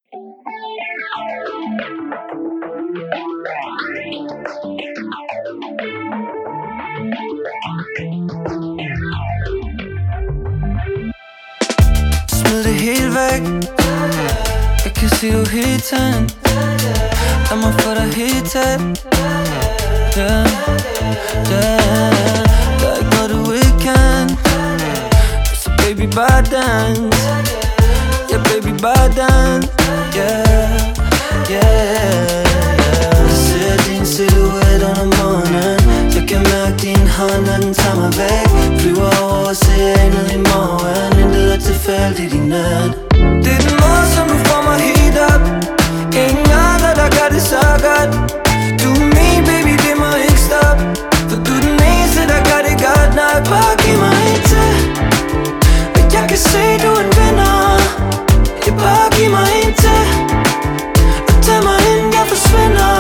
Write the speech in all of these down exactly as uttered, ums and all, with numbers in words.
Smid det helt væk. Jeg kan se du helt tændt. Lad mig få dig helt tæt. Yeah, yeah. Der er ikke noget du ikke kan. Så baby bare dance. Yeah baby bare dance. Yeah, yeah, yeah. Jeg ser din silhuet under månen. Jeg kan mærke din hånd, når den tager mig væk. Flyver over og ser ind i morgen. Intet er tilfældigt i nat. Det er den måde, som du får mig helt op. Ingen andre, der gør det så godt. Du er min baby, det må ikke stoppe. For du er den eneste, der gør det godt. Når jeg bare giver mig en til. Og jeg kan se, du er en vinder. Jeg bare giver mig en til. Og tag mig inden jeg forsvinder.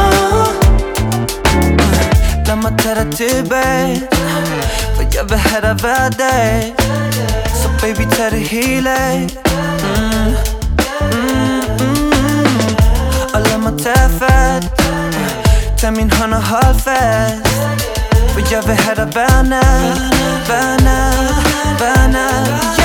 Lad mig tage dig tilbage. For jeg vil have dig hver dag. Så baby, tag det hele af. mm. Mm, mm. Og lad mig tage fat. Tag min hånd og hold fast. For jeg vil have dig hver nat. Hver nat, hver nat.